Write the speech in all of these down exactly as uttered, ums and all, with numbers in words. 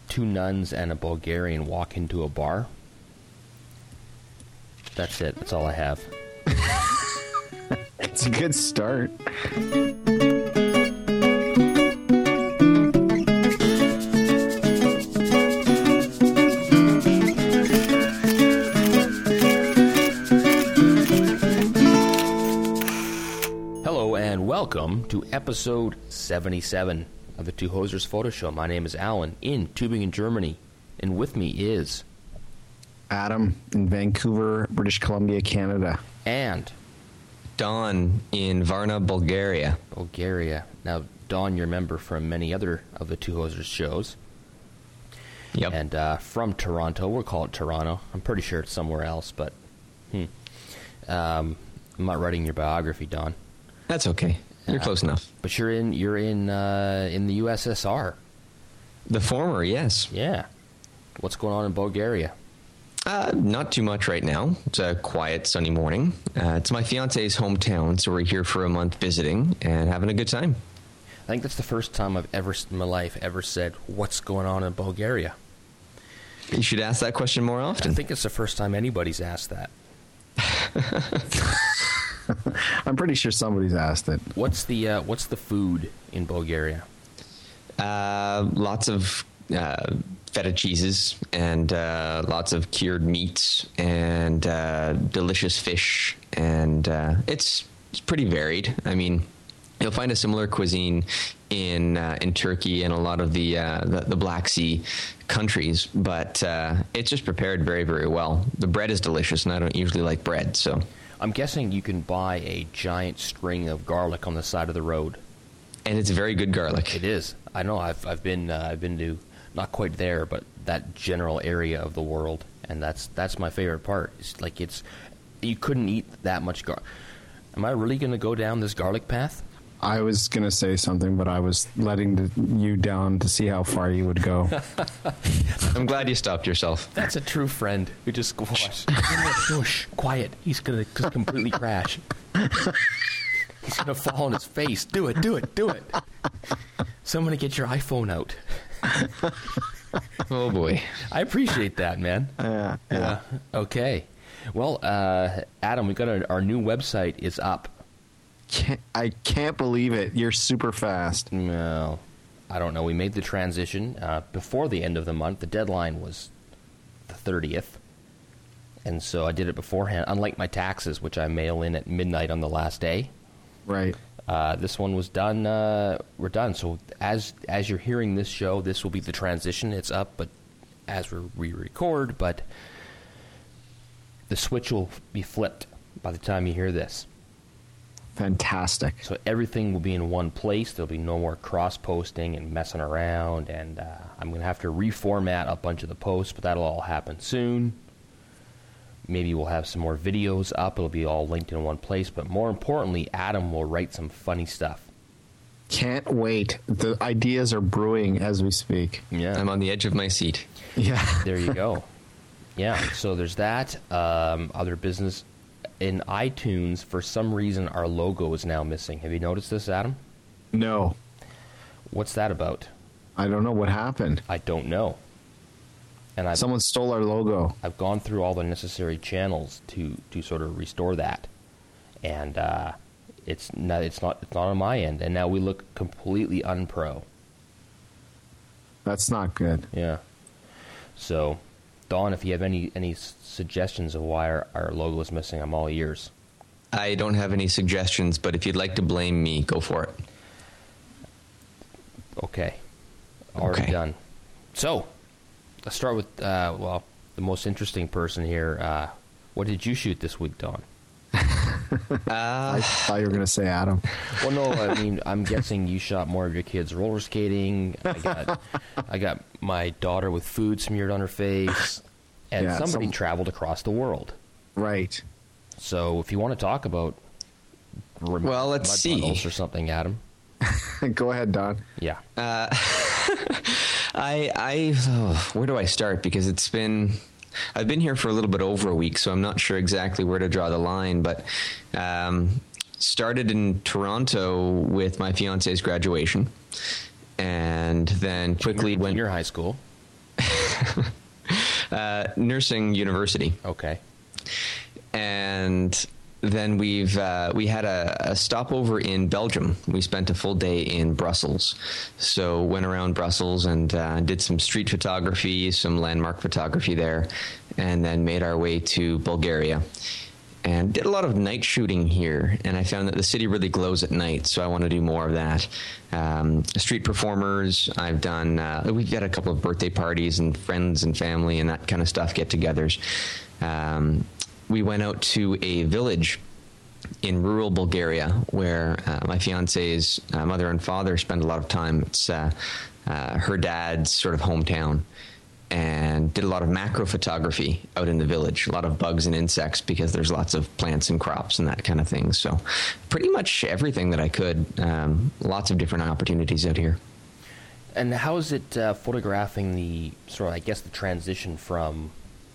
two nuns and a Bulgarian walk into a bar. That's it. That's all I have. It's a good start. Hello and welcome to episode seventy-seven of the Two Hosers Photo Show. My name is Alan in Tübingen, Germany, and with me is Adam in Vancouver, British Columbia, Canada. And Don in Varna, Bulgaria. Bulgaria. Now, Don, you remember from many other of the Two Hosers shows. Yep. And uh, from Toronto. We'll call it Toronto. I'm pretty sure it's somewhere else, but hmm. Um, I'm not writing your biography, Don. That's okay. You're uh, close enough. But you're in you're in uh, in the U S S R. The former, yes. Yeah. What's going on in Bulgaria? Uh, not too much right now. It's a quiet, sunny morning. Uh, it's my fiance's hometown, so we're here for a month visiting and having a good time. I think that's the first time I've ever in my life ever said, "What's going on in Bulgaria?" You should ask that question more often. I think it's the first time anybody's asked that. I'm pretty sure somebody's asked it. What's the uh, what's the food in Bulgaria? Uh, lots of uh, feta cheeses and uh, lots of cured meats and uh, delicious fish, and uh, it's it's pretty varied. I mean, you'll find a similar cuisine in uh, in Turkey and a lot of the, uh, the the Black Sea countries, but uh, it's just prepared very, very well. The bread is delicious, and I don't usually like bread, so. I'm guessing you can buy a giant string of garlic on the side of the road. And it's very good garlic. It is. I know. I've I've been uh, I've been to not quite there, but that general area of the world, and that's that's my favorite part. It's like it's you couldn't eat that much garlic. Am I really going to go down this garlic path? I was going to say something, but I was letting the, you down to see how far you would go. I'm glad you stopped yourself. That's a true friend who just squash. Shh, quiet. He's going to just completely crash. He's going to fall on his face. Do it, do it, do it. Somebody get your iPhone out. Oh, boy. I appreciate that, man. Uh, yeah. Uh, okay. Well, uh, Adam, we got our, our new website is up. Can't, I can't believe it. You're super fast. No, I don't know. We made the transition uh, before the end of the month. The deadline was the thirtieth. And so I did it beforehand, unlike my taxes, which I mail in at midnight on the last day. Right. Uh, this one was done. Uh, we're done. So as as you're hearing this show, this will be the transition. It's up, but as we re-record, but the switch will be flipped by the time you hear this. Fantastic. So everything will be in one place. There'll be no more cross-posting and messing around, and uh, I'm going to have to reformat a bunch of the posts, but that'll all happen soon. Maybe we'll have some more videos up. It'll be all linked in one place, but more importantly, Adam will write some funny stuff. Can't wait. The ideas are brewing as we speak. Yeah. I'm on the edge of my seat. Yeah. There you go. Yeah, so there's that. Um, other business. In iTunes, for some reason, our logo is now missing. Have you noticed this, Adam? No. What's that about? I don't know what happened. I don't know. And I've, Someone stole our logo. I've gone through all the necessary channels to, to sort of restore that, and uh, it's not it's not it's not on my end. And now we look completely unpro. That's not good. Yeah. So, Dawn, if you have any any suggestions of why our, our logo is missing, I'm all ears. I don't have any suggestions, but if you'd like to blame me, go for it. Okay. Already Okay. done. So, let's start with, uh, well, the most interesting person here. Uh, what did you shoot this week, Dawn? I thought you were going to say Adam. Well, no, I mean, I'm guessing you shot more of your kids roller skating. I got, I got my daughter with food smeared on her face, and Yeah, somebody some- traveled across the world. Right. So, if you want to talk about rem- Well, let's mud see. puddles or something, Adam. Go ahead, Don. Yeah. Uh, I, I, oh, where do I start? Because it's been, I've been here for a little bit over a week, so I'm not sure exactly where to draw the line. But um, started in Toronto with my fiance's graduation, and then quickly Junior, went junior high school. uh, nursing university. Okay. And then we've uh, we had a, a stopover in Belgium. We spent a full day in Brussels. So went around Brussels and uh, did some street photography, some landmark photography there, and then made our way to Bulgaria. And did a lot of night shooting here, and I found that the city really glows at night, so I want to do more of that. Um, street performers, I've done, uh, we've got a couple of birthday parties and friends and family and that kind of stuff, get-togethers. Um, we went out to a village in rural Bulgaria where uh, my fiance's uh, mother and father spend a lot of time. It's uh, uh, her dad's sort of hometown. And did a lot of macro photography out in the village, a lot of bugs and insects because there's lots of plants and crops and that kind of thing. So pretty much everything that I could, um, lots of different opportunities out here. And how is it uh, photographing the sort of, I guess, the transition from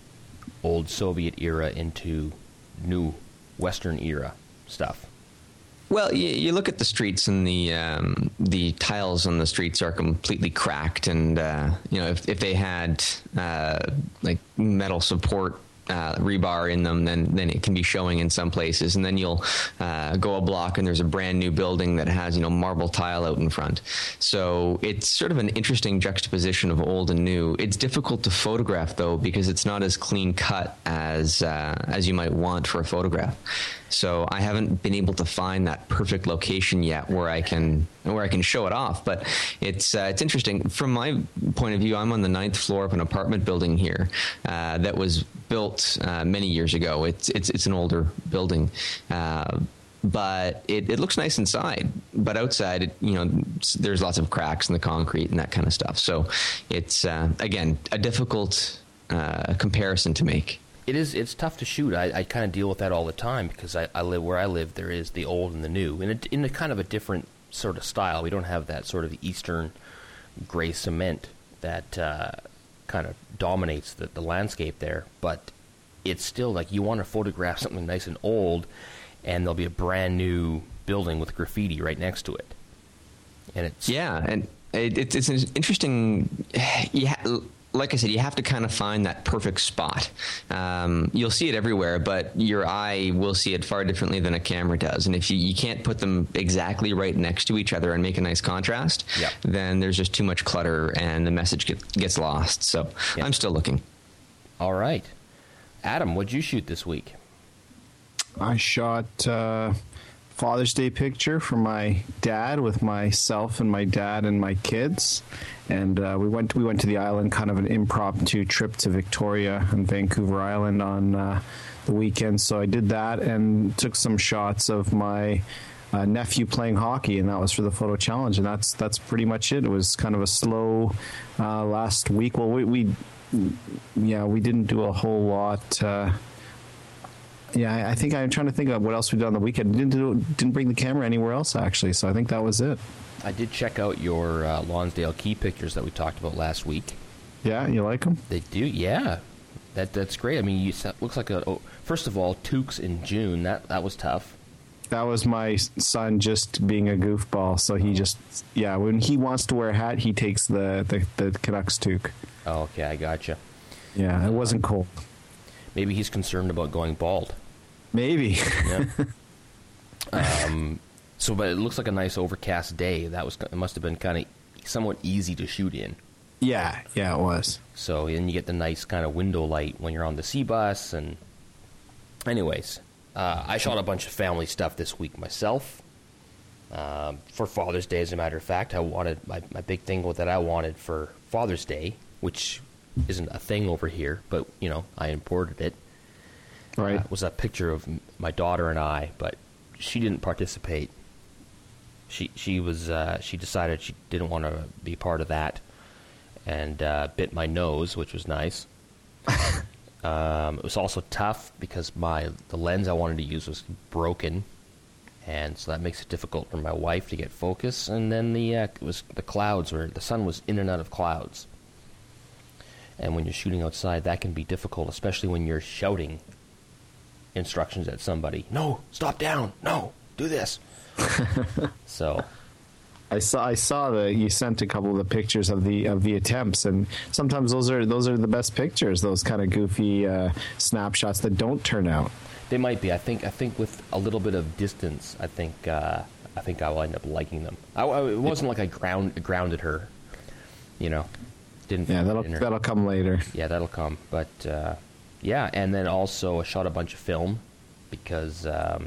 old Soviet era into new Western era stuff? Well, you, you look at the streets, and the um, the tiles on the streets are completely cracked, and uh, you know if if they had uh, like metal support uh, rebar in them, then then it can be showing in some places, and then you'll uh, go a block and there's a brand new building that has you know marble tile out in front. So it's sort of an interesting juxtaposition of old and new. It's difficult to photograph though because it's not as clean cut as uh, as you might want for a photograph. So I haven't been able to find that perfect location yet where I can where I can show it off. But it's uh, it's interesting from my point of view. I'm on the ninth floor of an apartment building here uh, that was built uh, many years ago. It's it's it's an older building. Uh, but it, it looks nice inside, but outside, it, you know, there's lots of cracks in the concrete and that kind of stuff. So it's uh, again a difficult uh, comparison to make. It is. It's tough to shoot. I, I kind of deal with that all the time because I, I live where I live. There is the old and the new, and it, in a kind of a different sort of style. We don't have that sort of Eastern gray cement that uh, kind of dominates the, the landscape there. But it's still like you want to photograph something nice and old, and there'll be a brand new building with graffiti right next to it. And it's yeah, and it, it, it's an interesting. Yeah. Like I said, you have to kind of find that perfect spot. Um, you'll see it everywhere, but your eye will see it far differently than a camera does. And if you, you can't put them exactly right next to each other and make a nice contrast, yep. then there's just too much clutter and the message get, gets lost. So yep. I'm still looking. All right. Adam, what'd you shoot this week? I shot uh, Father's Day picture for my dad with myself and my dad and my kids. And uh, we went we went to the island, kind of an impromptu trip to Victoria and Vancouver Island on uh, the weekend. So I did that and took some shots of my uh, nephew playing hockey, and that was for the photo challenge. And that's that's pretty much it. It was kind of a slow uh, last week. Well, we, we yeah we didn't do a whole lot. Uh, yeah, I think I'm trying to think of what else we did on the weekend. Didn't do, didn't bring the camera anywhere else actually. So I think that was it. I did check out your uh, Lonsdale Key pictures that we talked about last week. Yeah, you like them? They do, yeah. That that's great. I mean, you looks like a. Oh, first of all, Tukes in June. That that was tough. That was my son just being a goofball. So he just, yeah, when he wants to wear a hat, he takes the the, the Canucks toque. Oh, okay, I gotcha. Yeah, it wasn't cold. Maybe he's concerned about going bald. Maybe. Yeah. um. So, but it looks like a nice overcast day. That was it must have been kind of somewhat easy to shoot in. Yeah, yeah, it was. So, and you get the nice kind of window light when you're on the C bus. And, anyways, uh, I shot a bunch of family stuff this week myself. Um, for Father's Day, as a matter of fact, I wanted my my big thing that I wanted for Father's Day, which isn't a thing over here, but you know, I imported it. Right, uh, was a picture of my daughter and I, but she didn't participate. She she was uh, she decided she didn't want to be part of that, and uh, bit my nose, which was nice. um, it was also tough because my the lens I wanted to use was broken, and so that makes it difficult for my wife to get focus. And then the uh, it was the clouds, where the sun was in and out of clouds, and when you're shooting outside, that can be difficult, especially when you're shouting instructions at somebody. No, stop down. No, do this. So I saw I saw that you sent a couple of the pictures of the of the attempts, and sometimes those are those are the best pictures. Those kind of goofy uh, snapshots that don't turn out. They might be. I think. I think with a little bit of distance, I think. Uh, I think I will end up liking them. I, I, it wasn't like I ground grounded her. You know, didn't. Yeah, that'll her. that'll come later. Yeah, that'll come. But uh, yeah, and then also I shot a bunch of film because um,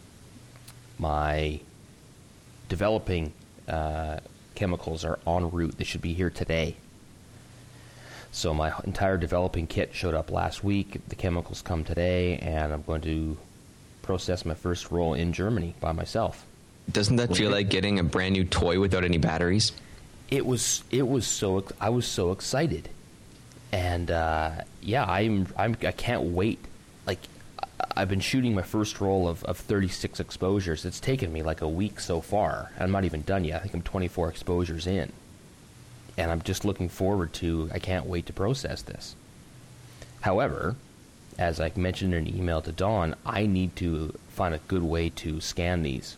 my developing uh, chemicals are en route. They should be here today. So my entire developing kit showed up last week. The chemicals come today, and I'm going to process my first roll in Germany by myself. Doesn't that feel like getting a brand new toy without any batteries? It was. It was so. I was so excited, and uh, yeah, I'm. I'm. I can't wait. Like, I've been shooting my first roll of, of thirty-six exposures. It's taken me like a week so far. I'm not even done yet. I think I'm twenty-four exposures in. And I'm just looking forward to, I can't wait to process this. However, as I mentioned in an email to Dawn, I need to find a good way to scan these.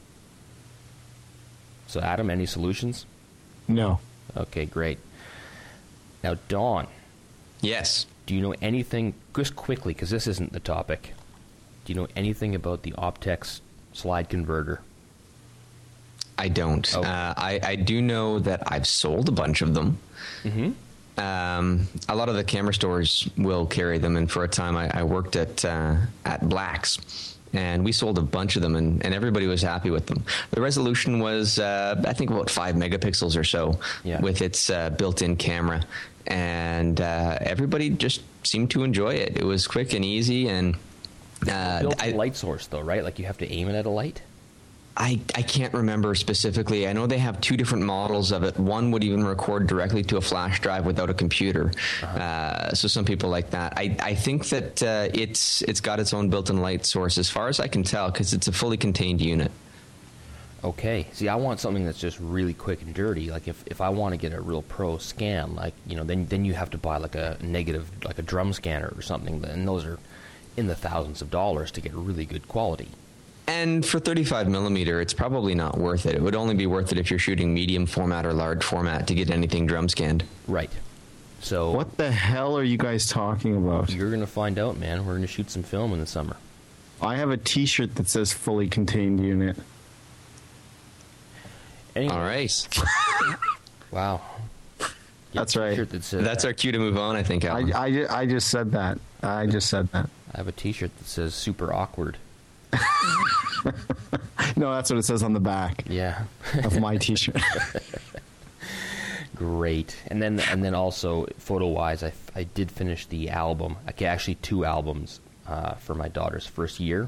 So, Adam, any solutions? No. Okay, great. Now, Dawn. Yes. Do you know anything, just quickly, because this isn't the topic, do you know anything about the Optex slide converter? I don't. Oh. Uh, I, I do know that I've sold a bunch of them. Mm-hmm. Um, a lot of the camera stores will carry them, and for a time I, I worked at uh, at Black's, and we sold a bunch of them, and, and everybody was happy with them. The resolution was, uh, I think, about five megapixels or so yeah. with its uh, built-in camera, and uh, everybody just seemed to enjoy it. It was quick and easy, and uh, built-in I, light source, though, right? Like you have to aim it at a light? I, I can't remember specifically. I know they have two different models of it. One would even record directly to a flash drive without a computer. Uh-huh. Uh, so some people like that. I, I think that uh, it's it's got its own built-in light source, as far as I can tell, because it's a fully contained unit. Okay. See, I want something that's just really quick and dirty. Like if, if I want to get a real pro scan, like, you know, then then you have to buy like a negative, like a drum scanner or something, and those are in the thousands of dollars to get really good quality. And for thirty-five millimeter, it's probably not worth it. It would only be worth it if you're shooting medium format or large format to get anything drum scanned. Right. So What the hell are you guys talking about? you're going to find out, man. We're going to shoot some film in the summer. I have a T-shirt that says "fully contained unit." Anyway, All right. wow. That's right. T-shirt that says, That's our cue to move on, I think, Alan. I, I, ju- I just said that. I just said that. I have a T-shirt that says "super awkward." No, that's what it says on the back Yeah. of my T-shirt. Great. And then and then also photo-wise, I, I did finish the album. Okay, actually two albums uh, for my daughter's first year.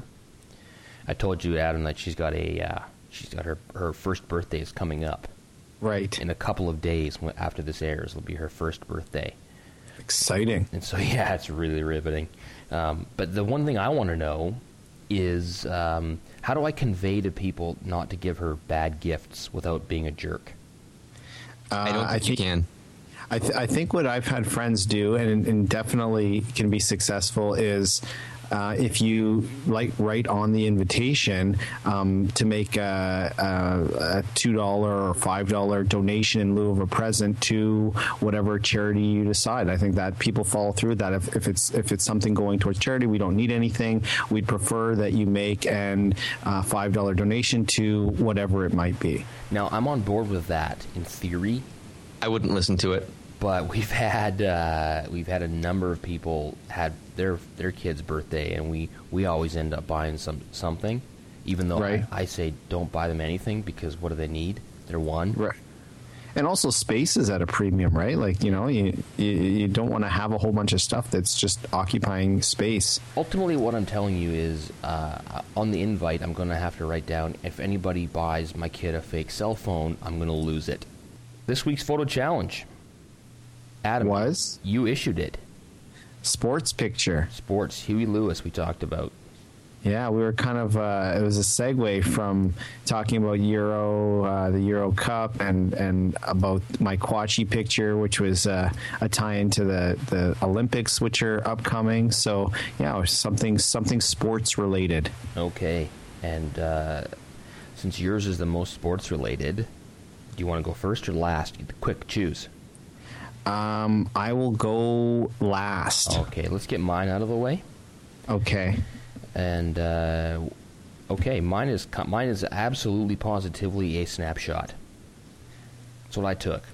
I told you, Adam, that she's got a uh, she's got her her first birthday is coming up Right. in a couple of days when- after this airs. It'll be her first birthday. Exciting. And so, yeah, it's really riveting. Um, but the one thing I want to know is um, how do I convey to people not to give her bad gifts without being a jerk? Uh, I don't think I you think, can. I, th- I think what I've had friends do, and, and definitely can be successful, is uh, if you like write on the invitation um, to make a, a, a two dollar or five dollar donation in lieu of a present to whatever charity you decide. I think that people follow through with that. If, if it's if it's something going towards charity, we don't need anything. We'd prefer that you make an uh, five dollar donation to whatever it might be. Now, I'm on board with that in theory, I wouldn't listen to it. but we've had uh, we've had a number of people had their their kid's birthday, and we, we always end up buying some something, even though Right. I, I say don't buy them anything because what do they need? They're one. Right. And also space is at a premium, right? Like, you know, you you, you don't want to have a whole bunch of stuff that's just occupying space. Ultimately, what I'm telling you is, uh, on the invite, I'm going to have to write down, if anybody buys my kid a fake cell phone, I'm going to lose it. This week's photo challenge, Adam, Was? you issued it. Sports picture. Sports, Huey Lewis, we talked about. Yeah, we were kind of, uh, it was a segue from talking about Euro, uh, the Euro Cup, and, and about my Kwachi picture, which was uh, a tie into the, the Olympics, which are upcoming. So, yeah, it was something, something sports related. Okay, and uh, since yours is the most sports related, Do you want to go first or last? Quick, choose. Um, I will go last. Okay, let's get mine out of the way. Okay. And uh, okay, mine is mine is absolutely positively a snapshot. That's what I took.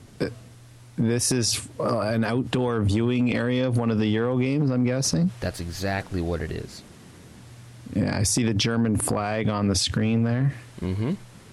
This is uh, an outdoor viewing area of one of the Euro games, I'm guessing. That's exactly what it is. Yeah, I see the German flag on the screen there. Mm-hmm.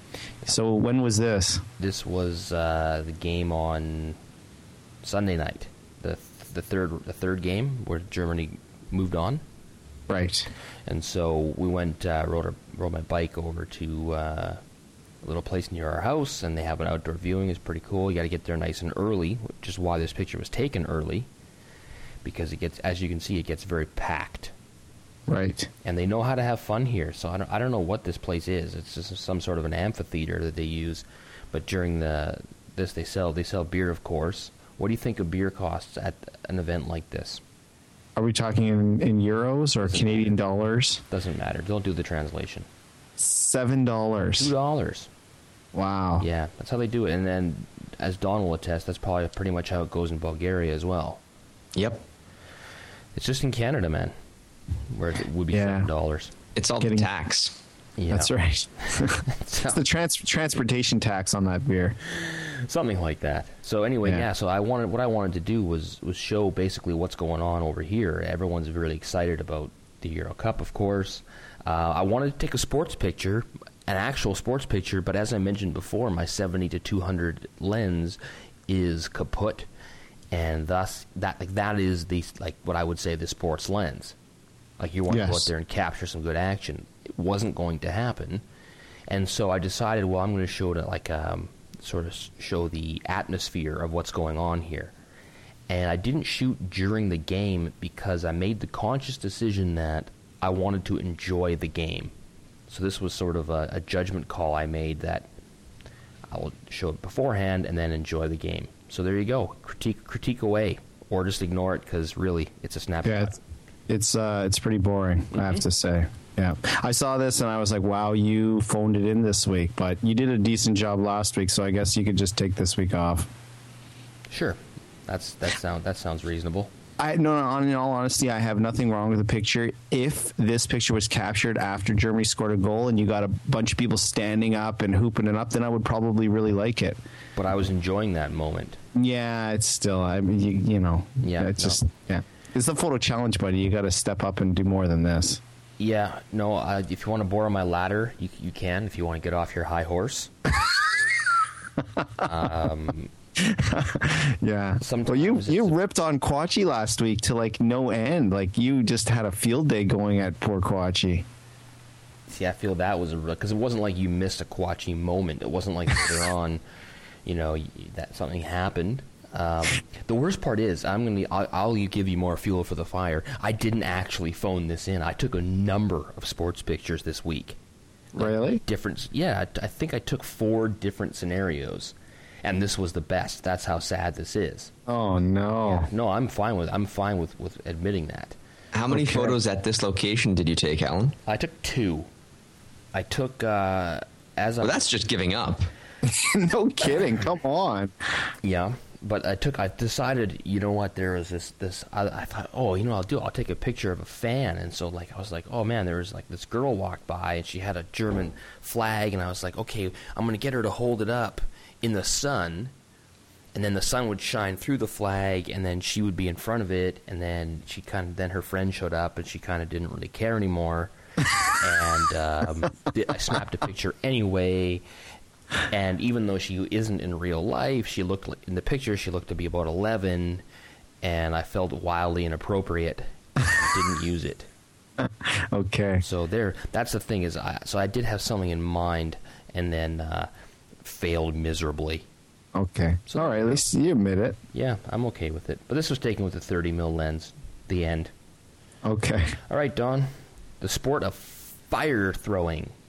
So when was this? This was uh, the game on Sunday night, the the third the third game where Germany moved on. Right. And so we went uh, rode a, rode my bike over to uh, a little place near our house, and they have an outdoor viewing. It's pretty cool. You got to get there nice and early, which is why this picture was taken early, because it gets, as you can see, it gets very packed. Right. And they know how to have fun here. So I don't I don't know what this place is. It's just some sort of an amphitheater that they use, but during the this they sell they sell beer, of course. What do you think a beer costs at an event like this? Are we talking in, in euros or Canadian dollars? Doesn't matter. Don't do the translation. Seven dollars. Two dollars. Wow. Yeah, that's how they do it. And then, as Don will attest, that's probably pretty much how it goes in Bulgaria as well. Yep. It's just in Canada, man, where it would be Yeah. seven dollars. It's all Getting- the tax. Yeah, That's right. It's the trans- transportation tax on that beer. something like that. So anyway, yeah. Yeah. So I wanted what I wanted to do was was show basically what's going on over here. Everyone's really excited about the Euro Cup, of course. Uh, I wanted to take a sports picture, an actual sports picture, but as I mentioned before, my seventy to two hundred lens is kaput, and thus that like, that is the like what I would say the sports lens. Like you want to go Yes. out there and capture some good action. It wasn't going to happen, and so I decided, well, I'm going to show it like um, sort of show the atmosphere of what's going on here. And I didn't shoot during the game because I made the conscious decision that I wanted to enjoy the game. So this was sort of a, a judgment call I made that I will show it beforehand and then enjoy the game. So there you go. Critique critique away, or just ignore it because really it's a snapshot. Yeah, it's it's, uh, it's pretty boring, I have to say. Yeah, I saw this and I was like, "Wow, you phoned it in this week." But you did a decent job last week, so I guess you could just take this week off. Sure, that's that sound that sounds reasonable. I no, no. In all honesty, I have nothing wrong with the picture. If this picture was captured after Germany scored a goal and you got a bunch of people standing up and hooping it up, then I would probably really like it. But I was enjoying that moment. Yeah, it's still. I mean, you, you know. Yeah, it's no. just. Yeah, it's the photo challenge, buddy. You got to step up and do more than this. Yeah, no. Uh, if you want to borrow my ladder, you you can. If you want to get off your high horse. um, Yeah. Sometimes well, you it's you a- ripped on Quachi last week to like no end. Like you just had a field day going at poor Quachi. See, I feel that was a because it wasn't like you missed a Quachi moment. It wasn't like later on, you know, y- that something happened. Um, the worst part is, I'm gonna I'll, I'll give you more fuel for the fire. I didn't actually phone this in. I took a number of sports pictures this week. Really? Different, yeah. I, I think I took four different scenarios, and this was the best. That's how sad this is. Oh no. No, I'm fine with I'm fine with, with admitting that. How many Okay. photos at this location did you take, Alan? I took two. I took uh, as Well, I that's just giving up. No kidding. Come on. yeah. But I took. I decided, you know what? There was this. This. I, I thought, oh, you know, I'll do. I'll take a picture of a fan. And so, like, I was like, oh man, there was like this girl walked by, and she had a German flag, and I was like, okay, I'm gonna get her to hold it up in the sun, and then the sun would shine through the flag, and then she would be in front of it, and then she kind of. Then her friend showed up, and she kind of didn't really care anymore, and um, I snapped a picture anyway. And even though she isn't in real life, she looked like, in the picture she looked to be about eleven, and I felt wildly inappropriate. Didn't use it. Okay. So there, that's the thing is, I, so I did have something in mind, and then uh, failed miserably. Okay. So- All right. At least you admit it. Yeah, I'm okay with it. But this was taken with a thirty mil lens. The end. Okay. All right, Don. The sport of fire throwing.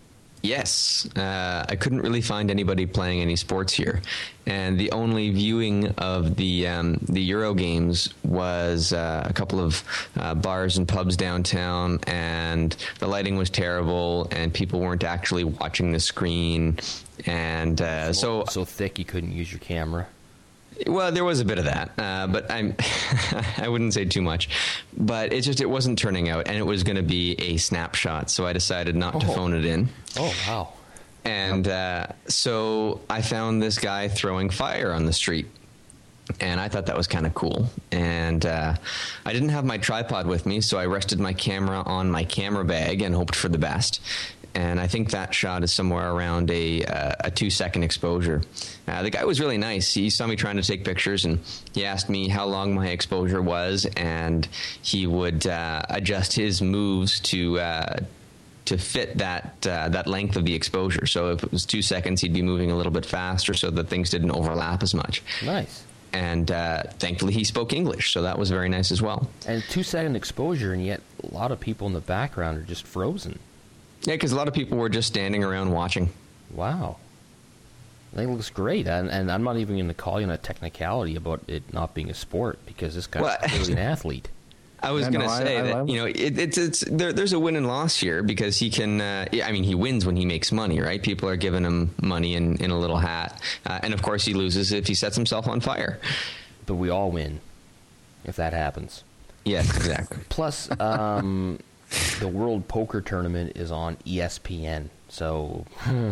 Yes, uh, I couldn't really find anybody playing any sports here, and the only viewing of the um, the Euro games was uh, a couple of uh, bars and pubs downtown, and the lighting was terrible, and people weren't actually watching the screen, and uh, so so thick you couldn't use your camera. Well, there was a bit of that, uh, but I'm I wouldn't say too much. But it just it wasn't turning out, and it was going to be a snapshot, so I decided not oh. to phone it in. Oh wow! And uh, so I found this guy throwing fire on the street, and I thought that was kind of cool. And uh, I didn't have my tripod with me, so I rested my camera on my camera bag and hoped for the best. And I think that shot is somewhere around a uh, a two second exposure. Uh, the guy was really nice. He saw me trying to take pictures, and he asked me how long my exposure was, and he would uh, adjust his moves to uh, to fit that uh, that length of the exposure. So if it was two seconds, he'd be moving a little bit faster so that things didn't overlap as much. Nice. And uh, thankfully, he spoke English, so that was very nice as well. And two second exposure, and yet a lot of people in the background are just frozen. Yeah, because a lot of people were just standing around watching. Wow. I think it looks great. And, and I'm not even going to call you on a technicality about it not being a sport, because this guy's well, clearly an athlete. I was yeah, going to no, say I, I that, you know, it, it's, it's there, there's a win and loss here, because he can, uh, I mean, he wins when he makes money, right? People are giving him money in, in a little hat. Uh, and, of course, he loses if he sets himself on fire. But we all win if that happens. Yes, exactly. Plus, um... the World Poker Tournament is on E S P N, so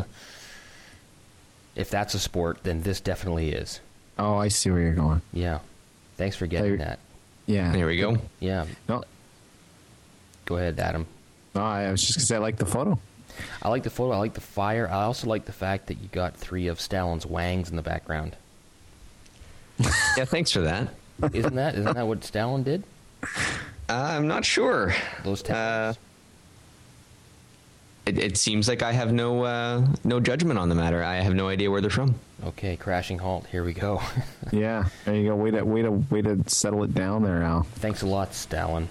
if that's a sport, then this definitely is. Oh, I see where you're going. Yeah. Thanks for getting I, that. Yeah. There we go. Yeah. No, Go ahead, Adam. no I was just going to say I like the photo. I like the photo. I like the fire. I also like the fact that you got three of Stalin's wangs in the background. Yeah, thanks for that. Isn't that isn't that what Stalin did? Uh, I'm not sure. Those tattoos. Uh, it, it seems like I have no uh, no judgment on the matter. I have no idea where they're from. Okay, crashing halt. Here we go. Yeah, there you go. Way to way to way to settle it down there, Al. Thanks a lot, Stalin.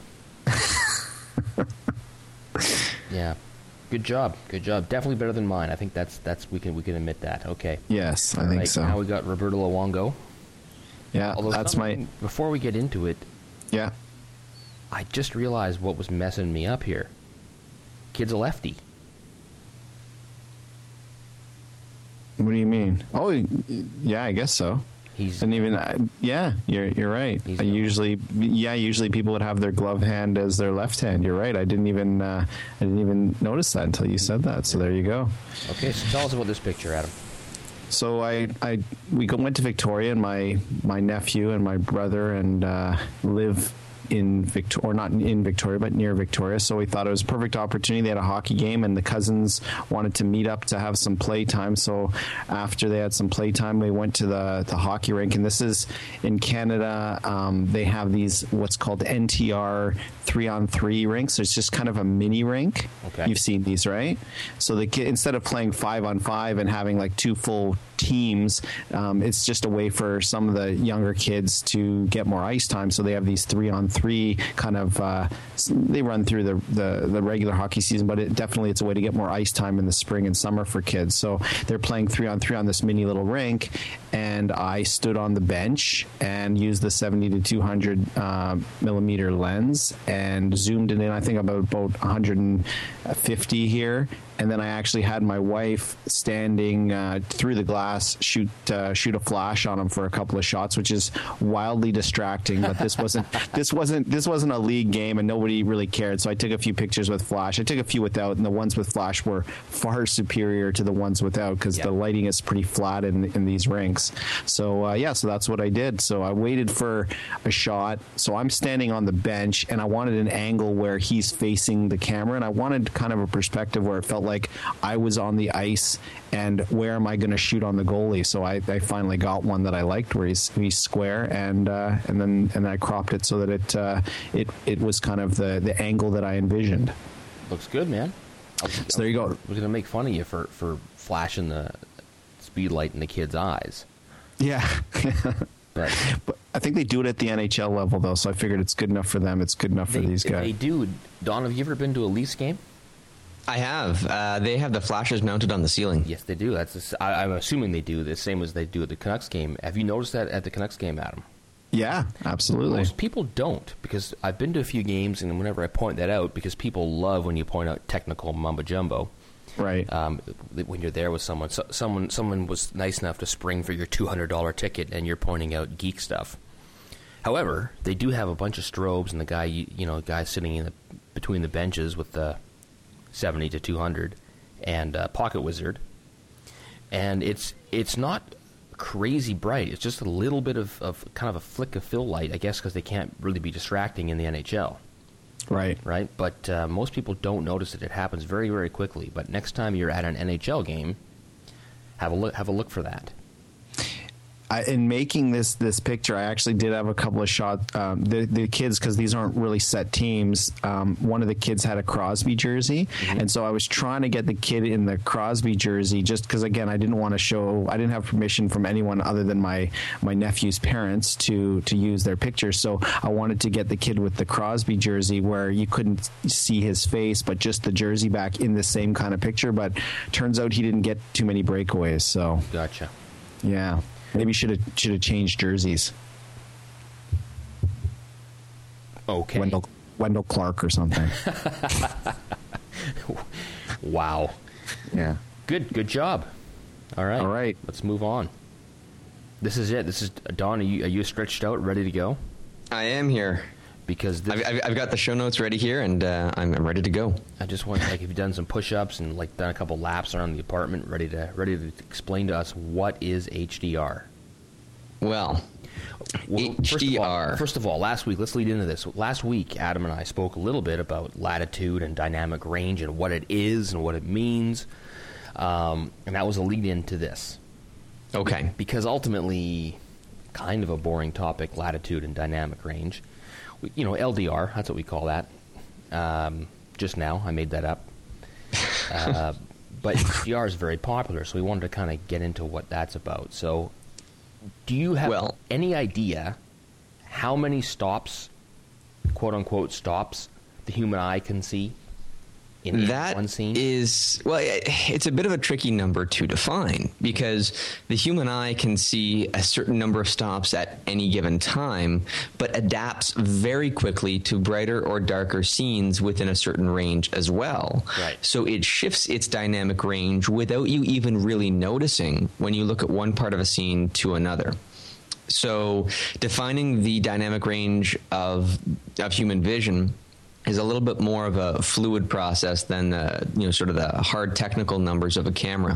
Yeah, good job. Good job. Definitely better than mine. I think that's that's we can we can admit that. Okay. Yes, I All think right, so. Now we got Roberto Luongo. Yeah, Although that's my. something- Before we get into it, Yeah. I just realized what was messing me up here. Kid's a lefty. What do you mean? Oh, yeah, I guess so. He's And even uh, yeah, you're you're right. He's I not- usually yeah, usually people would have their glove hand as their left hand. You're right. I didn't even uh, I didn't even notice that until you said that. So there you go. okay. So tell us about this picture, Adam. So I, I we go, went to Victoria, and my my nephew and my brother and uh, live in Victoria, or not in Victoria, but near Victoria. So we thought it was a perfect opportunity. They had a hockey game, and the cousins wanted to meet up to have some play time. So after they had some play time, we went to the, the hockey rink. And this is in Canada. Um, they have these what's called N T R three on three rinks. So it's just kind of a mini rink. Okay. You've seen these, right? So the kid, instead of playing five on five and having like two full teams, um, it's just a way for some of the younger kids to get more ice time. So they have these three on three kind of uh, they run through the, the the regular hockey season, but it definitely it's a way to get more ice time in the spring and summer for kids. So they're playing three on three on this mini little rink, and I stood on the bench and used the seventy to two hundred uh, millimeter lens and zoomed it in. I think about about one hundred fifty here. And then I actually had my wife standing uh, through the glass, shoot uh, shoot a flash on him for a couple of shots, which is wildly distracting. But this wasn't this wasn't this wasn't a league game, and nobody really cared. So I took a few pictures with flash. I took a few without, and the ones with flash were far superior to the ones without because Yeah. the lighting is pretty flat in in these rinks. So uh, yeah, so that's what I did. So I waited for a shot. So I'm standing on the bench, and I wanted an angle where he's facing the camera, and I wanted kind of a perspective where it felt like I was on the ice, and where am I going to shoot on the goalie? So I, I finally got one that I liked, where he's he's square, and uh, and then and I cropped it so that it uh, it it was kind of the, the angle that I envisioned. Looks good, man. I was, So there you go. I was going to make fun of you for, for flashing the speed light in the kid's eyes. Yeah. But But I think they do it at the N H L level, though, so I figured it's good enough for them. It's good enough for they, these guys. they do. Don, have you ever been to a Leafs game? I have. Uh, they have the flashers mounted on the ceiling. Yes, they do. That's. The, I, I'm assuming they do the same as they do at the Canucks game. Have you noticed that at the Canucks game, Adam? Yeah, absolutely. Most people don't, because I've been to a few games, and whenever I point that out, because people love when you point out technical mumbo jumbo. Right. Um, when you're there with someone, so, someone, someone was nice enough to spring for your two hundred dollars ticket, and you're pointing out geek stuff. However, they do have a bunch of strobes, and the guy, you, you know, guy sitting in the, between the benches with the seventy to two hundred, and uh, Pocket Wizard, and it's it's not crazy bright. It's just a little bit of, of kind of a flick of fill light, I guess, because they can't really be distracting in the N H L. Right. Right? But uh, most people don't notice it. It happens very, very quickly. But next time you're at an N H L game, have a look, have a look for that. I, in making this this picture, I actually did have a couple of shots. Um, the the kids, because these aren't really set teams. Um, one of the kids had a Crosby jersey, mm-hmm. and so I was trying to get the kid in the Crosby jersey, just because again I didn't want to show. I didn't have permission from anyone other than my my nephew's parents to to use their picture. So I wanted to get the kid with the Crosby jersey, where you couldn't see his face, but just the jersey back in the same kind of picture. But turns out he didn't get too many breakaways. So gotcha. Yeah. Maybe should have should have changed jerseys. Okay. Wendell Wendell Clark or something. Wow. Yeah. Good. Good job. All right. All right. Let's move on. This is it. This is Don. Are you are you stretched out, ready to go? I am here. Because this, I've, I've got the show notes ready here, and uh, I'm, I'm ready to go. I just want, like, if you've done some push-ups and like done a couple laps around the apartment, ready to ready to explain to us what is H D R. Well, well H D R. First of, all, first of all, last week, let's lead into this. Last week, Adam and I spoke a little bit about latitude and dynamic range and what it is and what it means, um, and that was a lead into this. Okay. Because ultimately, kind of a boring topic, latitude and dynamic range. You know, L D R, that's what we call that. Um, just now, I made that up. Uh, but H D R is very popular, so we wanted to kind of get into what that's about. So, do you have well, any idea how many stops, quote-unquote stops, the human eye can see in that one scene? Is, well, it's a bit of a tricky number to define, because the human eye can see a certain number of stops at any given time, but adapts very quickly to brighter or darker scenes within a certain range as well. Right. So it shifts its dynamic range without you even really noticing when you look at one part of a scene to another. So defining the dynamic range of of human vision is a little bit more of a fluid process than the, you know, sort of the hard technical numbers of a camera.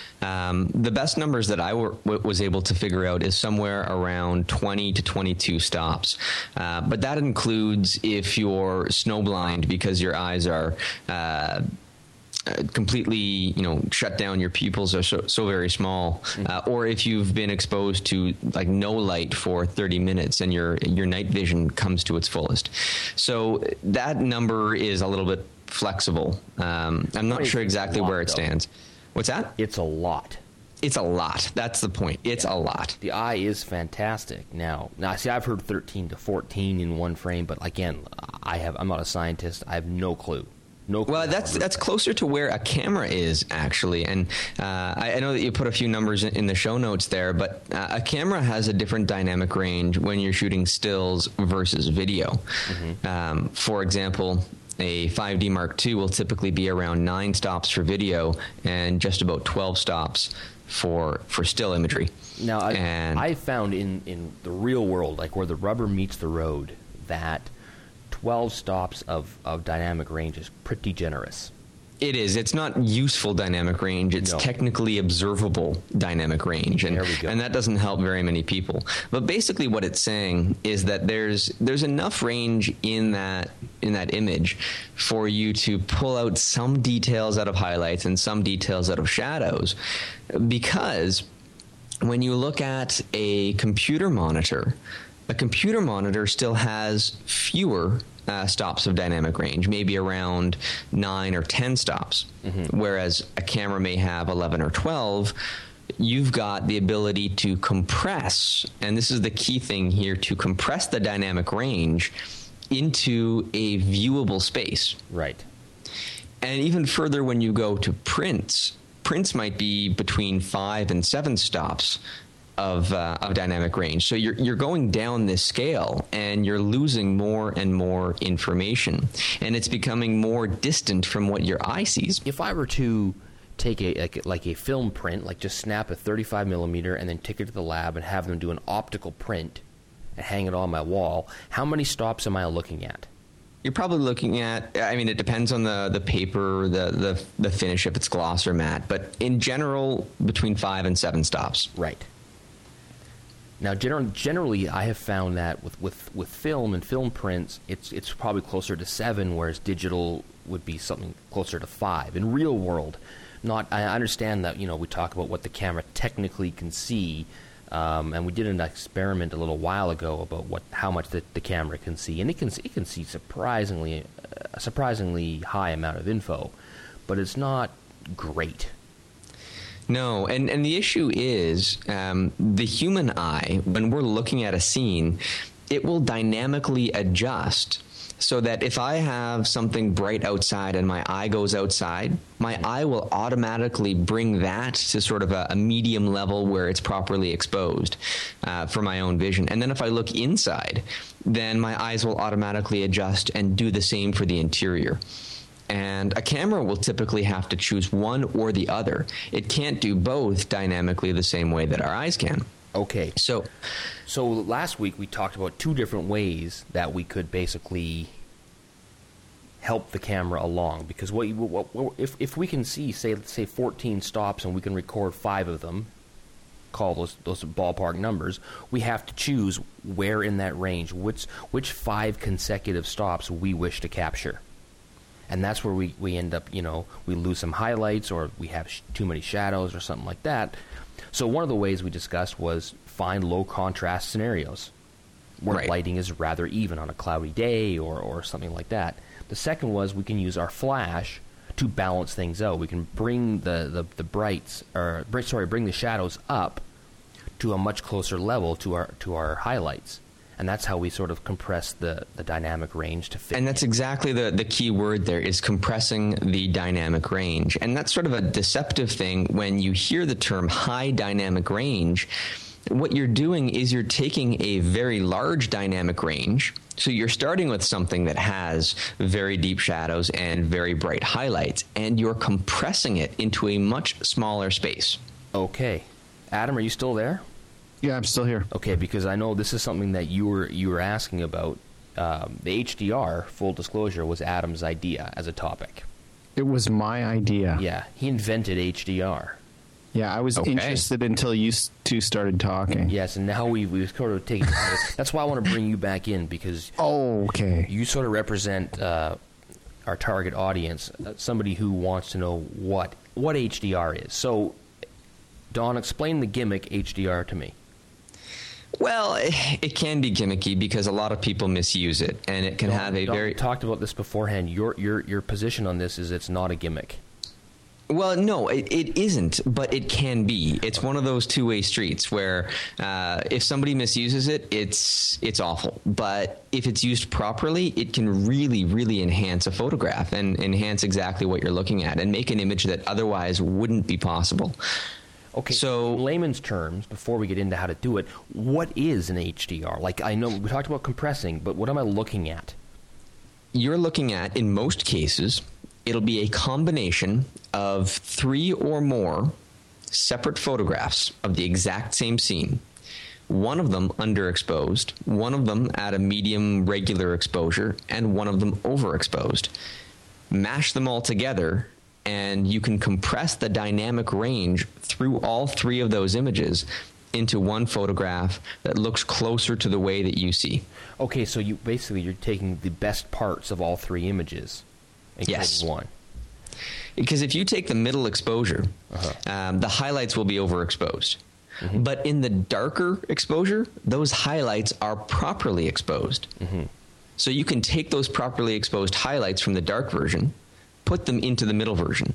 Um, the best numbers that I were, w- was able to figure out is somewhere around twenty to twenty-two stops. Uh, but that includes if you're snowblind because your eyes are uh, completely, you know, shut down, your pupils are so, so very small, uh, or if you've been exposed to like no light for thirty minutes and your your night vision comes to its fullest. So that number is a little bit flexible. Um, I'm not sure exactly where it stands. What's that? It's a lot. It's a lot. That's the point. It's a lot. The eye is fantastic. Now, now, see, I've heard thirteen to fourteen in one frame, but again, I have. I'm not a scientist. I have no clue. No well, that's that's closer to where a camera is, actually. And uh, I, I know that you put a few numbers in, in the show notes there, but uh, a camera has a different dynamic range when you're shooting stills versus video. Mm-hmm. Um, for example, a five D Mark two will typically be around nine stops for video and just about twelve stops for for still imagery. Now, I, and I found in, in the real world, like where the rubber meets the road, that twelve stops of, of dynamic range is pretty generous. It is. It's not useful dynamic range. It's no. technically observable dynamic range, and there we go. and that doesn't help very many people. But basically, what it's saying is that there's there's enough range in that in that image for you to pull out some details out of highlights and some details out of shadows, because when you look at a computer monitor, a computer monitor still has fewer Uh, stops of dynamic range, maybe around nine or ten stops, mm-hmm. whereas a camera may have eleven or twelve. You've got the ability to compress, and this is the key thing here, to compress the dynamic range into a viewable space. Right. And even further, when you go to prints, prints might be between five and seven stops of uh, of dynamic range. So you're you're going down this scale, and you're losing more and more information, and it's becoming more distant from what your eye sees. If I were to take a like, like a film print, like just snap a thirty-five millimeter and then take it to the lab and have them do an optical print and hang it on my wall, how many stops am I looking at? You're probably looking at, I mean, it depends on the, the paper, the, the, the finish, if it's gloss or matte, but in general, between five and seven stops. Right. Now, gener- generally, I have found that with, with, with film and film prints, it's it's probably closer to seven, whereas digital would be something closer to five. In real world, not. I understand that, you know, we talk about what the camera technically can see, um, and we did an experiment a little while ago about what how much the, the camera can see, and it can it can see surprisingly a surprisingly high amount of info, but it's not great. No, and, and the issue is um, the human eye, when we're looking at a scene, it will dynamically adjust so that if I have something bright outside and my eye goes outside, my eye will automatically bring that to sort of a, a medium level where it's properly exposed uh, for my own vision. And then if I look inside, then my eyes will automatically adjust and do the same for the interior. And a camera will typically have to choose one or the other. It can't do both dynamically the same way that our eyes can. Okay. So, so last week we talked about two different ways that we could basically help the camera along. Because what, you, what, what if if we can see, say, let's say fourteen stops, and we can record five of them, call those those ballpark numbers, we have to choose where in that range, which which five consecutive stops we wish to capture. And that's where we, we end up, you know, we lose some highlights, or we have sh- too many shadows or something like that. So one of the ways we discussed was find low contrast scenarios where right. lighting is rather even on a cloudy day or, or something like that. The second was we can use our flash to balance things out. We can bring the, the, the brights, or sorry, bring the shadows up to a much closer level to our to our highlights. And that's how we sort of compress the, the dynamic range to fit. And that's exactly the, the key word there, is compressing the dynamic range. And that's sort of a deceptive thing when you hear the term high dynamic range. What you're doing is you're taking a very large dynamic range. So you're starting with something that has very deep shadows and very bright highlights, and you're compressing it into a much smaller space. Okay. Adam, are you still there? Yeah, I'm still here. Okay, because I know this is something that you were you were asking about. Um, the H D R, full disclosure, was Adam's idea as a topic. It was my idea. Yeah, he invented H D R. Yeah, I was Okay. interested until you s- two started talking. Yes, and now we we've sort of taken. That's why I want to bring you back in, because Oh, okay. you sort of represent uh, our target audience, uh, somebody who wants to know what what H D R is. So, Don, explain the gimmick H D R to me. Well, it can be gimmicky because a lot of people misuse it, and it can Don, have a Don, very... we talked about this beforehand. Your your your position on this is it's not a gimmick. Well, no, it, it isn't, but it can be. It's one of those two-way streets where uh, if somebody misuses it, it's it's awful. But if it's used properly, it can really, really enhance a photograph and enhance exactly what you're looking at and make an image that otherwise wouldn't be possible. Okay, so in layman's terms, before we get into how to do it, what is an H D R? Like, I know we talked about compressing, but what am I looking at? You're looking at, in most cases, it'll be a combination of three or more separate photographs of the exact same scene. One of them underexposed, one of them at a medium regular exposure, and one of them overexposed. Mash them all together, and you can compress the dynamic range through all three of those images into one photograph that looks closer to the way that you see. Okay, so you basically you're taking the best parts of all three images and Yes. creating one. Because if you take the middle exposure, Uh-huh. um, the highlights will be overexposed. Mm-hmm. But in the darker exposure, those highlights are properly exposed. Mm-hmm. So you can take those properly exposed highlights from the dark version, put them into the middle version.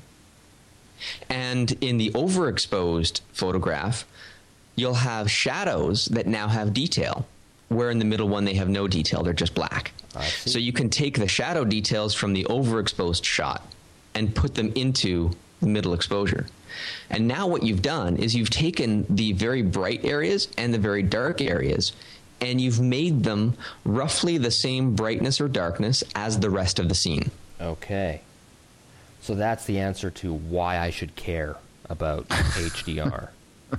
And in the overexposed photograph, you'll have shadows that now have detail, where in the middle one they have no detail, they're just black. I see. So you can take the shadow details from the overexposed shot, and put them into the middle exposure. And now what you've done is you've taken the very bright areas and the very dark areas, and you've made them roughly the same brightness or darkness as the rest of the scene. Okay. So that's the answer to why I should care about H D R.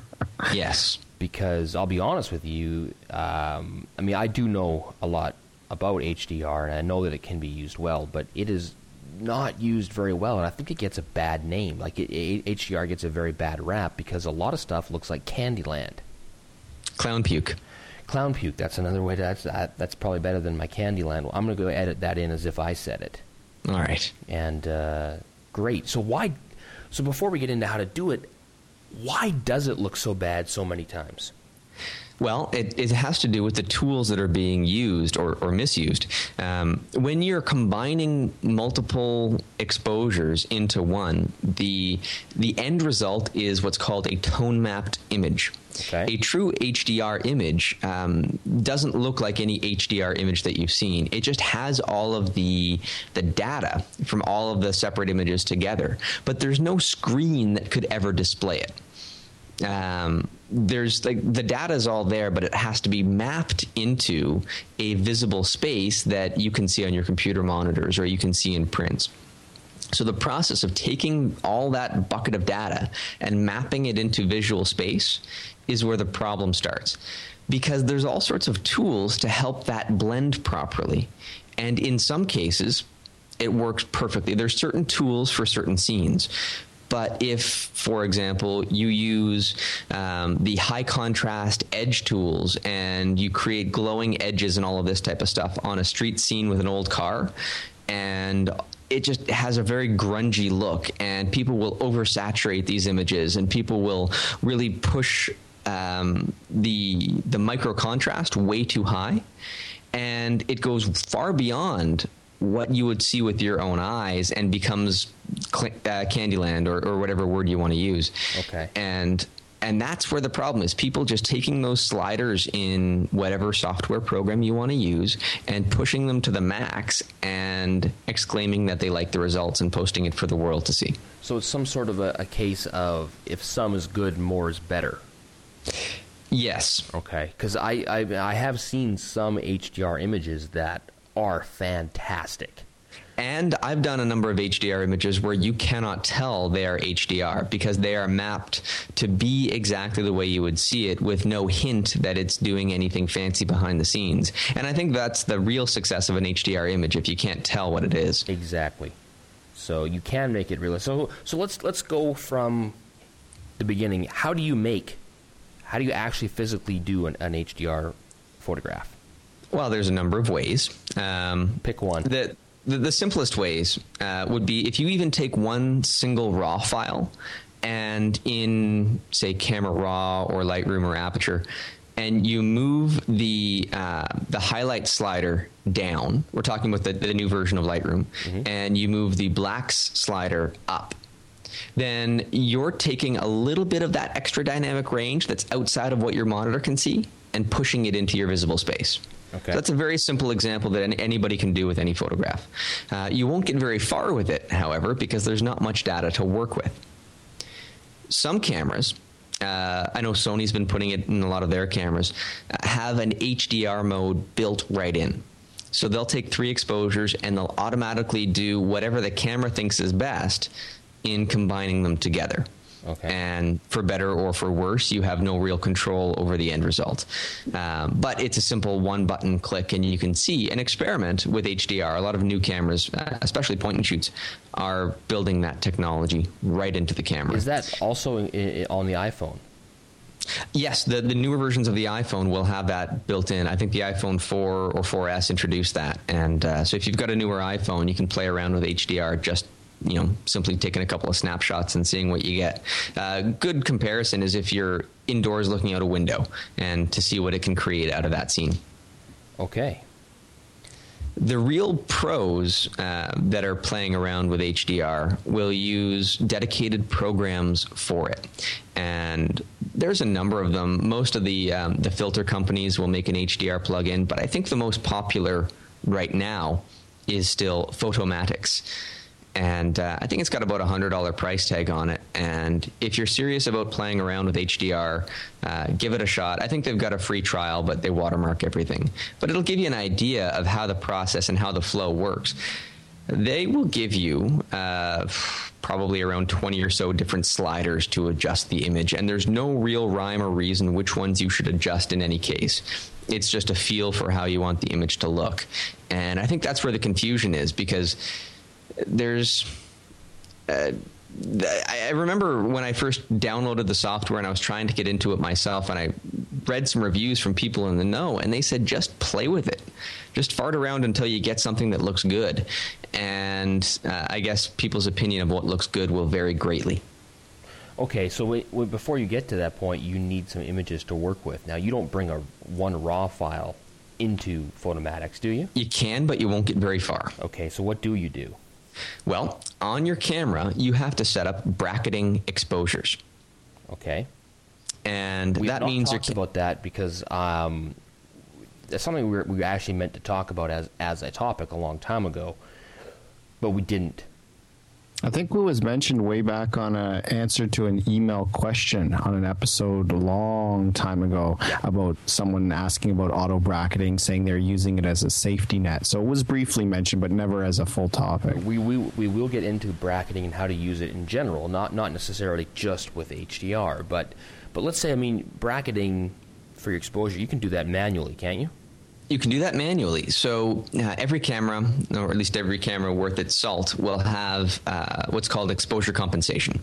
Yes. Because I'll be honest with you, um, I mean, I do know a lot about H D R, and I know that it can be used well, but it is not used very well, and I think it gets a bad name. Like, it, it, H D R gets a very bad rap because a lot of stuff looks like Candyland. Clown puke. Clown puke, that's another way to, that's, that, that's probably better than my Candyland. Well, I'm going to go edit that in as if I said it. All right. And, uh, great. So why, so before we get into how to do it, why does it look so bad so many times? Well, it, it has to do with the tools that are being used or, or misused. Um, when you're combining multiple exposures into one, the the end result is what's called a tone-mapped image. Okay. A true H D R image um, doesn't look like any H D R image that you've seen. It just has all of the the data from all of the separate images together, but there's no screen that could ever display it. Um, there's like the data is all there, but it has to be mapped into a visible space that you can see on your computer monitors or you can see in prints. So the process of taking all that bucket of data and mapping it into visual space is where the problem starts, because there's all sorts of tools to help that blend properly. And in some cases, it works perfectly. There's certain tools for certain scenes. But if, for example, you use um, the high contrast edge tools and you create glowing edges and all of this type of stuff on a street scene with an old car, and it just has a very grungy look, and people will oversaturate these images, and people will really push um, the the micro contrast way too high, and it goes far beyond what you would see with your own eyes and becomes cl- uh, Candyland or, or whatever word you want to use. Okay. And and that's where the problem is. People just taking those sliders in whatever software program you want to use and pushing them to the max and exclaiming that they like the results and posting it for the world to see. So it's some sort of a, a case of if some is good, more is better. Yes. Okay. Because I, I, I have seen some H D R images that are fantastic. And I've done a number of H D R images where you cannot tell they are H D R because they are mapped to be exactly the way you would see it with no hint that it's doing anything fancy behind the scenes. And I think that's the real success of an H D R image, if you can't tell what it is. Exactly. So you can make it real. So so let's let's go from the beginning. How do you make, how do you actually physically do an, an H D R photograph? Well, there's a number of ways. Um, Pick one. The, the, the simplest ways uh, would be if you even take one single RAW file and in, say, Camera Raw or Lightroom or Aperture, and you move the uh, the highlight slider down. We're talking about the, the new version of Lightroom. Mm-hmm. And you move the blacks slider up. Then you're taking a little bit of that extra dynamic range that's outside of what your monitor can see and pushing it into your visible space. Okay. So that's a very simple example that anybody can do with any photograph. Uh, you won't get very far with it, however, because there's not much data to work with. Some cameras, uh, I know Sony's been putting it in a lot of their cameras, uh, have an H D R mode built right in. So they'll take three exposures and they'll automatically do whatever the camera thinks is best in combining them together. Okay. And for better or for worse, you have no real control over the end result. Um, but it's a simple one-button click, and you can see an experiment with H D R. A lot of new cameras, uh, especially point-and-shoots, are building that technology right into the camera. Is that also in, in, on the iPhone? Yes, the, the newer versions of the iPhone will have that built in. I think the iPhone four or four S introduced that. And uh, so if you've got a newer iPhone, you can play around with H D R just you know, simply taking a couple of snapshots and seeing what you get. Uh, good comparison is if you're indoors looking out a window and to see what it can create out of that scene. Okay. The real pros uh, that are playing around with H D R will use dedicated programs for it. And there's a number of them. Most of the, um, the filter companies will make an H D R plugin, but I think the most popular right now is still Photomatix. And uh, I think it's got about a one hundred dollars price tag on it. And if you're serious about playing around with H D R, uh, give it a shot. I think they've got a free trial, but they watermark everything. But it'll give you an idea of how the process and how the flow works. They will give you uh, probably around twenty or so different sliders to adjust the image. And there's no real rhyme or reason which ones you should adjust in any case. It's just a feel for how you want the image to look. And I think that's where the confusion is, because there's uh, I remember when I first downloaded the software and I was trying to get into it myself, and I read some reviews from people in the know, and they said just play with it, just fart around until you get something that looks good. And uh, I guess people's opinion of what looks good will vary greatly. Okay, so wait, wait, before you get to that point, you need some images to work with. Now, you don't bring a one raw file into Photomatix, do you? You can, but you won't get very far. Okay, so what do you do? Well, on your camera, you have to set up bracketing exposures. Okay. And We've that not means talked about that because um, that's something we, were, we actually meant to talk about as, as a topic a long time ago, but we didn't. I think it was mentioned way back on an answer to an email question on an episode a long time ago yeah. about someone asking about auto bracketing, saying they're using it as a safety net. So it was briefly mentioned, but never as a full topic. We, we, we will get into bracketing and how to use it in general, not not necessarily just with H D R, but but let's say, I mean, bracketing for your exposure, you can do that manually, can't you? You can do that manually. So uh, every camera, or at least every camera worth its salt, will have uh, what's called exposure compensation.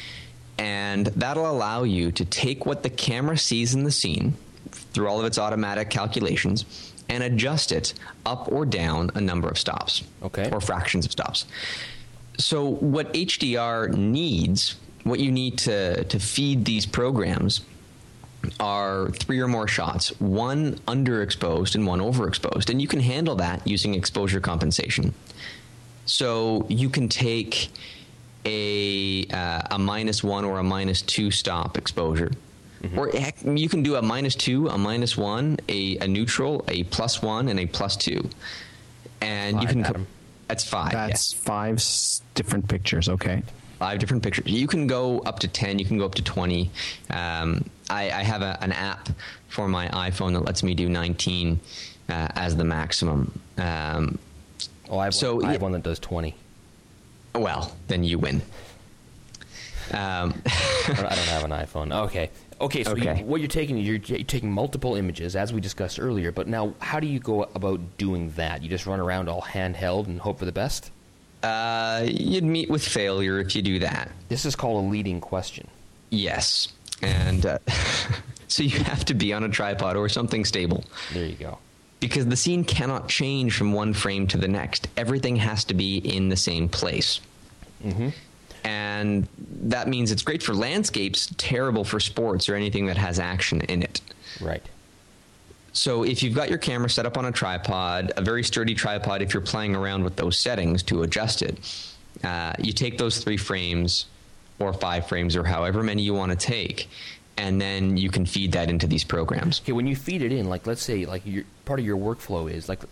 And that'll allow you to take what the camera sees in the scene through all of its automatic calculations and adjust it up or down a number of stops. Okay. Or fractions of stops. So what H D R needs, what you need to, to feed these programs, are three or more shots, one underexposed and one overexposed. And you can handle that using exposure compensation. So you can take a, uh, a minus one or a minus two stop exposure. Mm-hmm. Or heck, you can do a minus two, a minus one, a, a neutral, a plus one, and a plus two. And five, you can... Adam. That's five. That's yeah. five s- different pictures, okay. Five different pictures. You can go up to ten. You can go up to twenty. Um, I, I have a, an app for my iPhone that lets me do nineteen uh, as the maximum. Um, Oh, I have, so one, I have yeah, one that does twenty. Well, then you win. Um, I don't I don't have an iPhone. Okay. Okay, so Okay. You, what you're taking, you're, you're taking multiple images, as we discussed earlier, but now how do you go about doing that? You just run around all handheld and hope for the best? uh, you'd meet with failure if you do that. This is called a leading question. Yes. And uh, so you have to be on a tripod or something stable. There you go. Because the scene cannot change from one frame to the next. Everything has to be in the same place. Mm-hmm. And that means it's great for landscapes, terrible for sports or anything that has action in it. Right. So if you've got your camera set up on a tripod, a very sturdy tripod, if you're playing around with those settings to adjust it, uh, you take those three frames or five frames or however many you want to take, and then you can feed that into these programs. Okay, when you feed it in, like let's say, like your part of your workflow is like,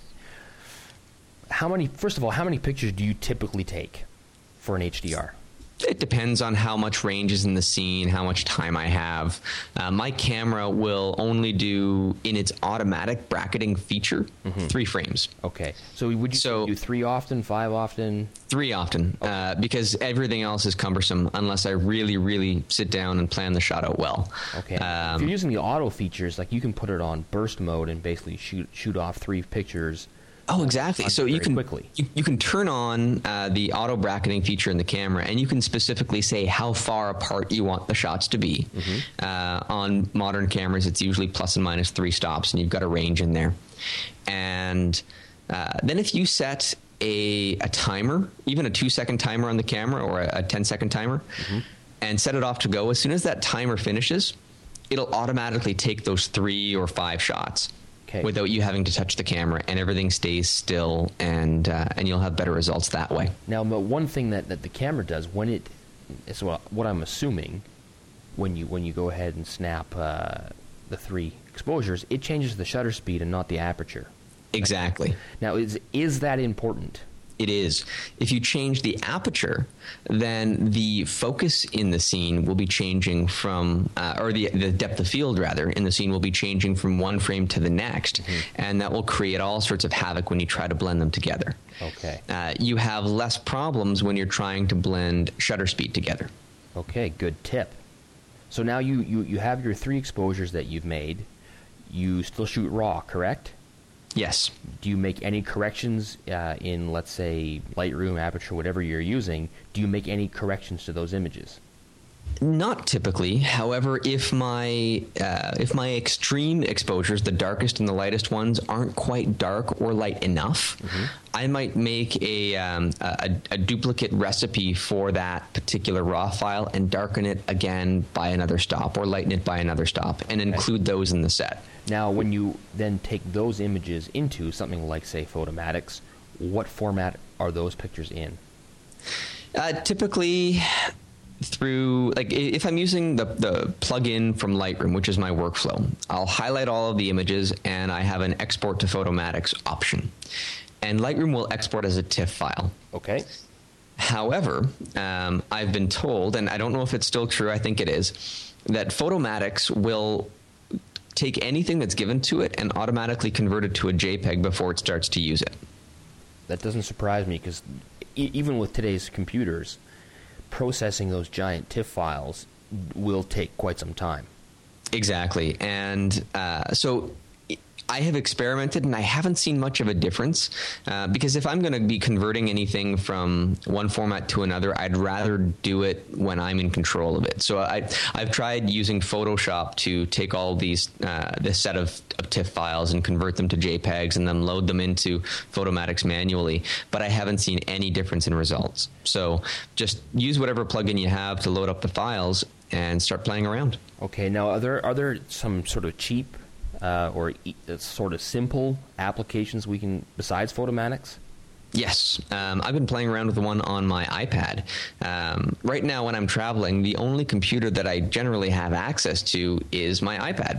how many? First of all, how many pictures do you typically take for an H D R? It depends on how much range is in the scene, how much time I have. Uh, my camera will only do, in its automatic bracketing feature, mm-hmm. three frames. Okay, so would you so, do three often, five often? Three often, okay. uh, because everything else is cumbersome unless I really, really sit down and plan the shot out well. Okay, um, if you're using the auto features, like you can put it on burst mode and basically shoot shoot off three pictures. Oh, exactly. So you can quickly. You, you can turn on uh, the auto bracketing feature in the camera, and you can specifically say how far apart you want the shots to be. Mm-hmm. Uh, on modern cameras, it's usually plus and minus three stops, and you've got a range in there. And uh, then if you set a, a timer, even a two-second timer on the camera or a ten-second timer, mm-hmm. and set it off to go, as soon as that timer finishes, it'll automatically take those three or five shots. Okay. Without you having to touch the camera, and everything stays still, and uh, and you'll have better results that way. Now, but one thing that, that the camera does when it is what, what I'm assuming when you when you go ahead and snap uh, the three exposures, it changes the shutter speed and not the aperture. Exactly. Now, is is that important? It is. If you change the aperture, then the focus in the scene will be changing from, uh, or the, the depth of field, rather, in the scene will be changing from one frame to the next. Mm-hmm. And that will create all sorts of havoc when you try to blend them together. Okay. Uh, you have less problems when you're trying to blend shutter speed together. Okay, good tip. So now you, you, you have your three exposures that you've made. You still shoot RAW, correct? Yes. Do you make any corrections uh, in, let's say, Lightroom, Aperture, whatever you're using? Do you make any corrections to those images? Not typically. However, if my uh, if my extreme exposures, the darkest and the lightest ones, aren't quite dark or light enough, mm-hmm. I might make a, um, a a duplicate recipe for that particular RAW file and darken it again by another stop or lighten it by another stop and okay. include those in the set. Now, when you then take those images into something like, say, Photomatix, what format are those pictures in? Uh, typically through, like, if I'm using the, the plugin from Lightroom, which is my workflow, I'll highlight all of the images and I have an export to Photomatix option. And Lightroom will export as a TIFF file. Okay. However, um, I've been told, and I don't know if it's still true, I think it is, that Photomatix will take anything that's given to it and automatically convert it to a JPEG before it starts to use it. That doesn't surprise me because e- even with today's computers, processing those giant TIFF files will take quite some time. Exactly. And uh, so I have experimented and I haven't seen much of a difference uh, because if I'm going to be converting anything from one format to another, I'd rather do it when I'm in control of it. So I, I've tried using Photoshop to take all these, uh, this set of, of TIFF files and convert them to JPEGs and then load them into Photomatix manually, but I haven't seen any difference in results. So just use whatever plugin you have to load up the files and start playing around. Okay, now are there, are there some sort of cheap Uh, or e- sort of simple applications we can, besides Photomatix? Yes. Um, I've been playing around with one on my iPad. Um, right now when I'm traveling, the only computer that I generally have access to is my iPad.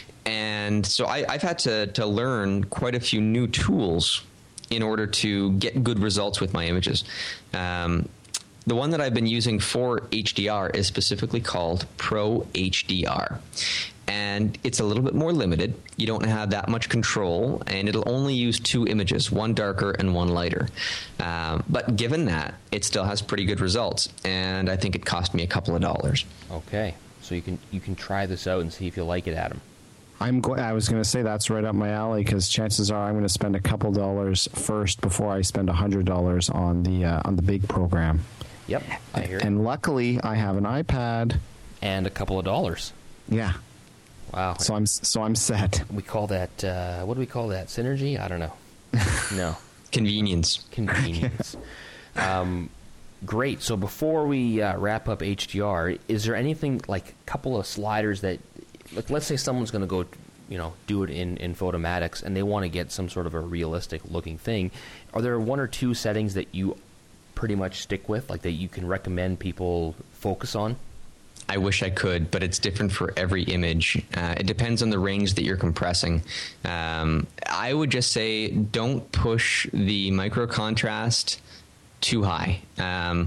And so I, I've had to, to learn quite a few new tools in order to get good results with my images. Um, the one that I've been using for H D R is specifically called Pro H D R. And it's a little bit more limited. You don't have that much control, and it'll only use two images, one darker and one lighter. Um, but given that, it still has pretty good results, and I think it cost me a couple of dollars. Okay, so you can you can try this out and see if you like it, Adam. I'm go- I was going to say that's right up my alley because chances are I'm going to spend a couple dollars first before I spend a hundred dollars on the uh, on the big program. Yep, I hear. And luckily, I have an iPad and a couple of dollars. Yeah. Wow. So I'm so I'm set. We call that uh, what do we call that? Synergy? I don't know. No. Convenience. Convenience. um, great. So before we uh, wrap up H D R, is there anything like a couple of sliders that, like, let's say someone's going to go, you know, do it in in Photomatix and they want to get some sort of a realistic looking thing? Are there one or two settings that you pretty much stick with, like that you can recommend people focus on? I wish I could, but it's different for every image. Uh, it depends on the range that you're compressing. Um, I would just say don't push the micro contrast too high. Um,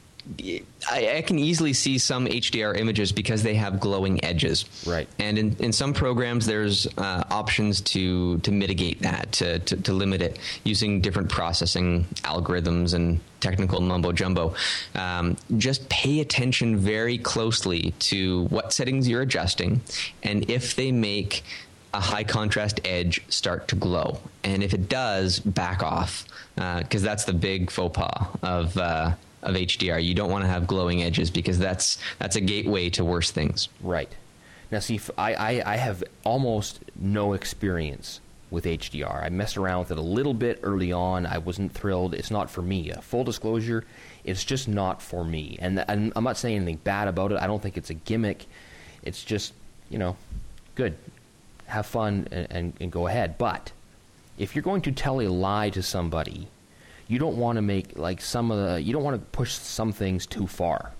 I, I can easily see some H D R images because they have glowing edges. Right. And in, in some programs, there's uh, options to to mitigate that, to, to, to limit it using different processing algorithms and technical mumbo jumbo. Um, just pay attention very closely to what settings you're adjusting and if they make a high contrast edge start to glow. And if it does, back off, because uh, that's the big faux pas of uh, of H D R. You don't want to have glowing edges because that's that's a gateway to worse things. Right. Now, see, I, I, I have almost no experience with H D R. I messed around with it a little bit early on. I wasn't thrilled. It's not for me. Uh, full disclosure, it's just not for me. And, and I'm not saying anything bad about it. I don't think it's a gimmick. It's just, you know, good. Have fun and, and, and go ahead. But if you're going to tell a lie to somebody, you don't want to make, like, some of the, you don't want to push some things too far.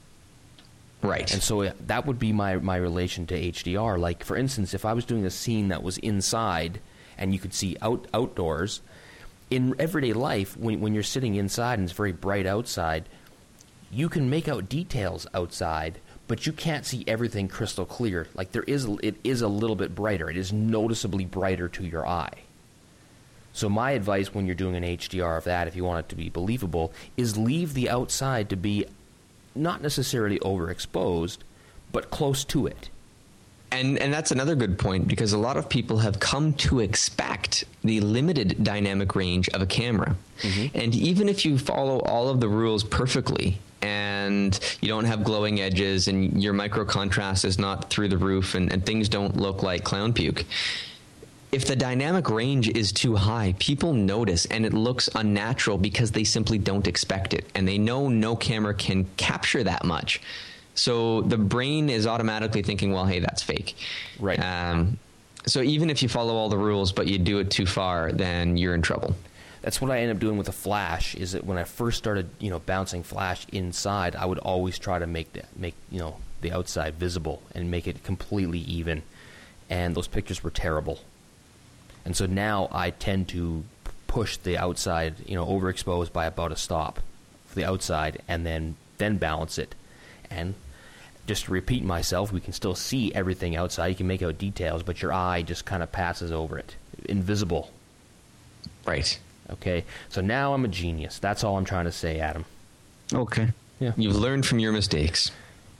Right. And so that would be my, my relation to H D R. Like, for instance, if I was doing a scene that was inside and you could see out outdoors, in everyday life, when when you're sitting inside and it's very bright outside, you can make out details outside, but you can't see everything crystal clear. Like there is, it is a little bit brighter. It is noticeably brighter to your eye. So my advice when you're doing an H D R of that, if you want it to be believable, is leave the outside to be not necessarily overexposed, but close to it. And and that's another good point, because a lot of people have come to expect the limited dynamic range of a camera. Mm-hmm. And even if you follow all of the rules perfectly and you don't have glowing edges and your micro contrast is not through the roof and, and things don't look like clown puke, if the dynamic range is too high, people notice and it looks unnatural because they simply don't expect it. And they know no camera can capture that much. So the brain is automatically thinking, well, hey, that's fake. Right. Um, so even if you follow all the rules, but you do it too far, then you're in trouble. That's what I end up doing with a flash, is that when I first started, you know, bouncing flash inside, I would always try to make the, make, you know, the outside visible and make it completely even. And those pictures were terrible. And so now I tend to push the outside, you know, overexposed by about a stop for the outside, and then, then balance it. And just to repeat myself, we can still see everything outside. You can make out details, but your eye just kind of passes over it. Invisible. Right. Okay. So now I'm a genius. That's all I'm trying to say, Adam. Okay. Yeah. You've learned from your mistakes.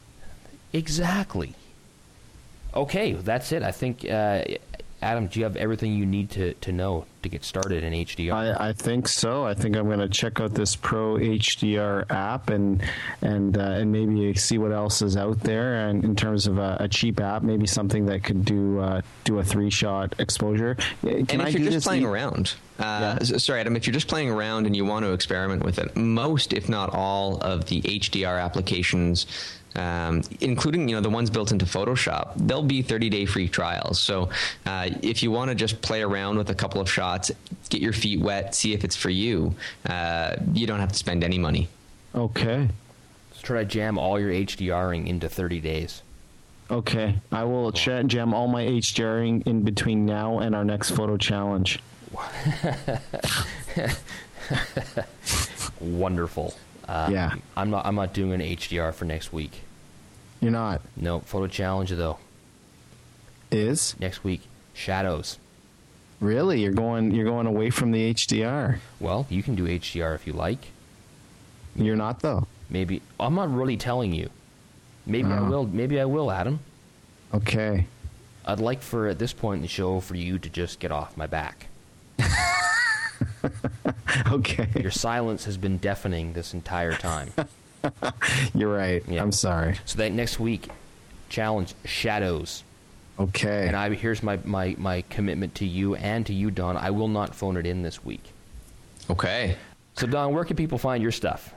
Exactly. Okay, that's it. I think, uh, Adam, do you have everything you need to, to know to get started in H D R? I, I think so. I think I'm going to check out this Pro H D R app and and uh, and maybe see what else is out there. And in terms of a, a cheap app, maybe something that could do uh, do a three shot exposure. Can and if I you're do just this playing e- around, uh, Yeah. sorry, Adam, if you're just playing around and you want to experiment with it, most, if not all, of the H D R applications, Um, including, you know, the ones built into Photoshop, they'll be thirty day free trials. So uh, if you want to just play around with a couple of shots, get your feet wet, see if it's for you, uh, you don't have to spend any money. Okay. So try to jam all your HDRing into thirty days. Okay. I will ch- jam all my HDRing in between now and our next photo challenge. Wonderful. Uh, Yeah. I'm not. I'm not doing an H D R for next week. You're not. No photo challenge though. Is? Next week, shadows. Really? You're going you're going away from the H D R. Well, you can do H D R if you like. You're not though. Maybe I'm not really telling you. Maybe I Oh. will. Maybe I will, Adam. Okay. I'd like for at this point in the show for you to just get off my back. Okay. Your silence has been deafening this entire time. You're right. Yeah. I'm sorry. So that next week, challenge shadows. Okay. And I here's my, my, my commitment to you and to you, Don. I will not phone it in this week. Okay. So, Don, where can people find your stuff?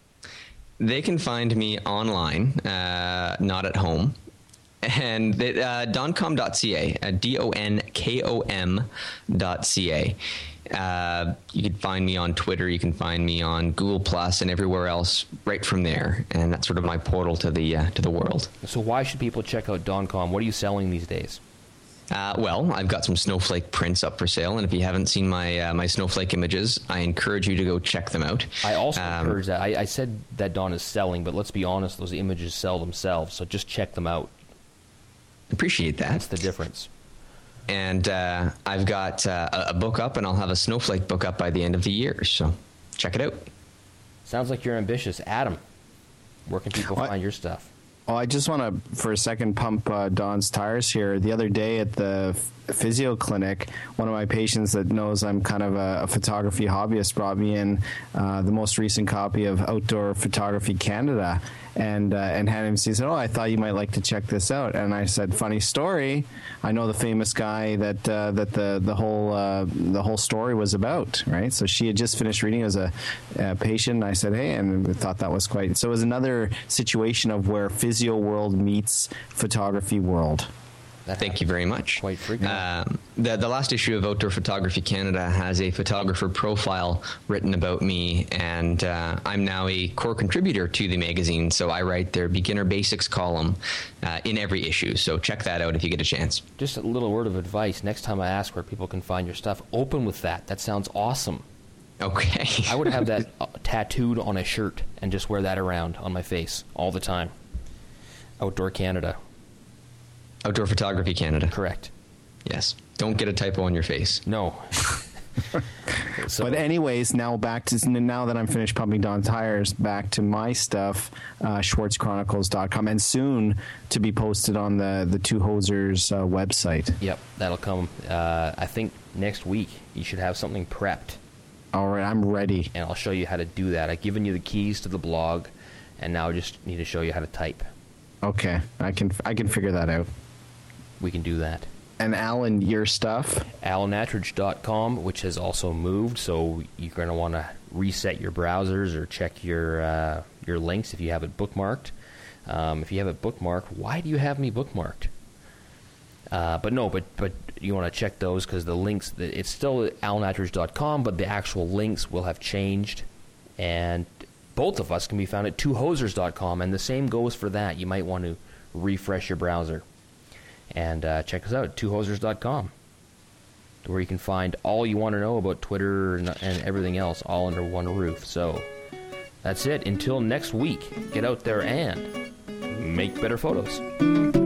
They can find me online, uh, not at home. And they, uh, doncom dot c a, uh, D O N K O M dot C A. Uh, you can find me on Twitter. You can find me on Google Plus and everywhere else right from there. And that's sort of my portal to the uh, to the world. So why should people check out Doncom? What are you selling these days? Uh, well, I've got some snowflake prints up for sale, and if you haven't seen my uh, my snowflake images, I encourage you to go check them out. I also Um, encourage that. I, I said that Don is selling, but let's be honest, those images sell themselves. So just check them out. Appreciate that. That's the difference. And uh, I've got uh, a a book up, and I'll have a snowflake book up by the end of the year. So check it out. Sounds like you're ambitious. Adam, where can people What? find your stuff? Oh, I just want to, for a second, pump uh, Don's tires here. The other day at the f- physio clinic, one of my patients that knows I'm kind of a, a photography hobbyist brought me in uh, the most recent copy of Outdoor Photography Canada, and uh, and had him. He said, "Oh, I thought you might like to check this out." And I said, "Funny story. I know the famous guy that uh, that the the whole uh, the whole story was about, right?" So she had just finished reading as a, a patient. And I said, "Hey," and we thought that was quite. So it was another situation of where physio world meets photography world. That Thank you very much. Quite frequent. Um, the, the last issue of Outdoor Photography Canada has a photographer profile written about me, and uh, I'm now a core contributor to the magazine, so I write their beginner basics column uh, in every issue. So check that out if you get a chance. Just a little word of advice. Next time I ask where people can find your stuff, open with that. That sounds awesome. Okay. I would have that uh, tattooed on a shirt and just wear that around on my face all the time. Outdoor Canada. Outdoor Photography Canada. Correct. Yes. Don't get a typo on your face. No. So, But anyways, now back to now that I'm finished pumping Don tires, back to my stuff, uh, Schwartz Chronicles dot com, and soon to be posted on the the Two Hosers uh, website. yep, that'll come. Uh, I think next week you should have something prepped, All right, I'm ready. and I'll show you how to do that. I've given you the keys to the blog, and now I just need to show you how to type. Okay, I can I can figure that out. We can do that. And Alan, your stuff. alan attridge dot com, which has also moved, so you're going to want to reset your browsers or check your uh, your links if you have it bookmarked. Um, if you have it bookmarked, why do you have me bookmarked? Uh, but no, but but you want to check those because the links, it's still alan attridge dot com, but the actual links will have changed. And both of us can be found at two hosers dot com, and the same goes for that. You might want to refresh your browser. And uh, check us out at two hosers dot com, where you can find all you want to know about Twitter and, and everything else all under one roof. So that's it. Until next week, get out there and make better photos.